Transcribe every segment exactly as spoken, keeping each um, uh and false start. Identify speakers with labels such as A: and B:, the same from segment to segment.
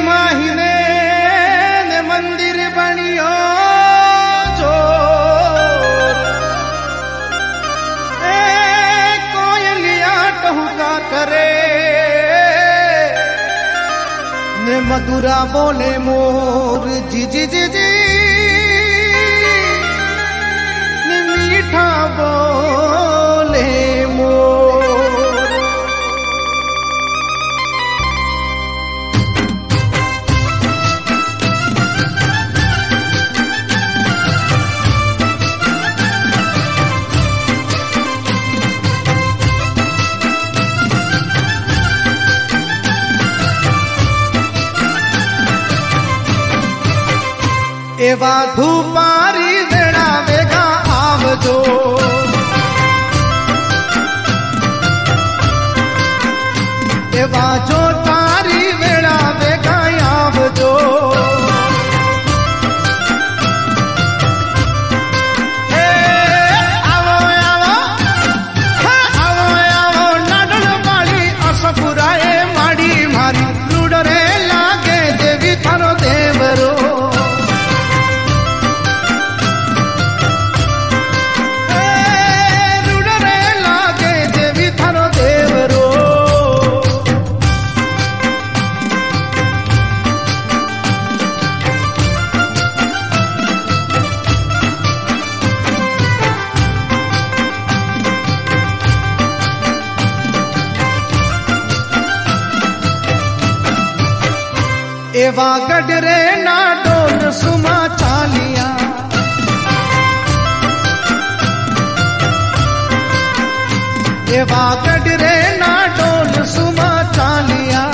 A: माहिने ने मंदिर बनियो जो ए कोयलिया टहुका करे ने मधुरा बोले मोर जी जी जी जी ने मीठा बोले मोर। एवा धूपारी वेड़ा वेगा आवजो एवा जो तारी वेड़ा वेगा आवजो ए आवो आवो आवो आवो नाडल वाली असपुराए माड़ी मारी लुडरे लागे देवी थारो देवरो एवा गडरे ना डोल सुमा चालिया एवा गडरे ना डोल सुमा चालिया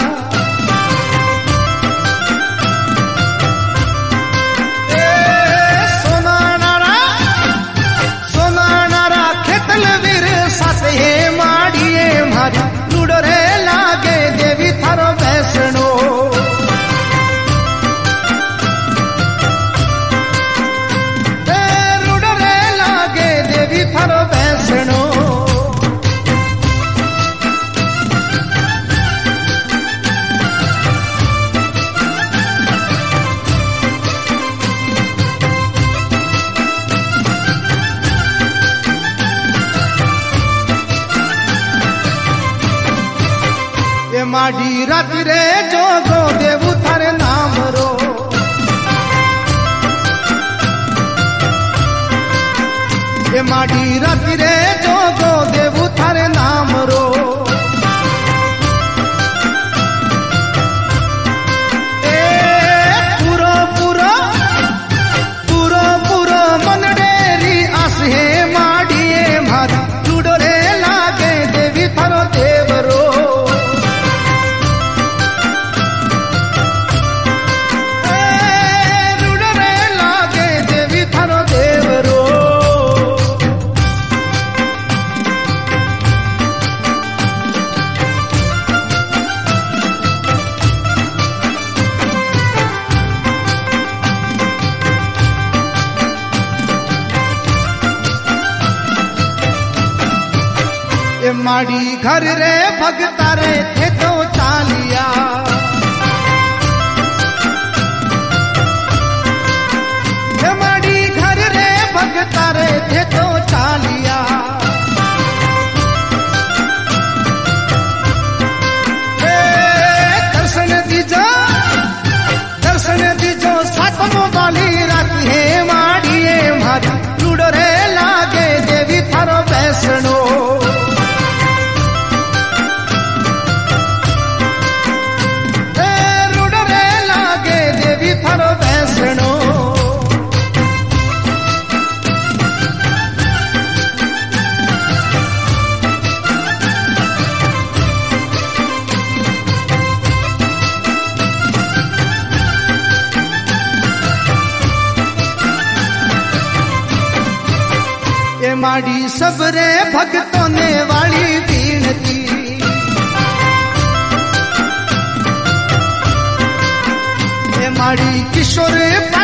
A: ए सोना नारा सोना नारा खेतल वीर सासे माड़िए मारी लुडरे लागे देवी थारो बैसणो थारो बैसणो ये माडी राति रे जोगो देवू थारे नाम रो ये माडी राति रे जोगो देवू थारे नाम रो ए पूरो पूरो पूरो पूरो मनडेरी आस हे माडिए मारी लुडरे लागे देवी थारो देवरो लुडरे लागे देवी थारो देवरो। ये माड़ी घर रे भगता रे थे तो चालिया ये माड़ी घर रे भगता रे थे तो चालिया ए दर्शन दीजो दर्शन दीजो सातमो वाली राती है माड़िए मारी लुडरे लागे देवी थारो बैसणो थारो बैसणो ये माड़ी सबरे भक्तों ने वाली बीनती माड़ी किशोर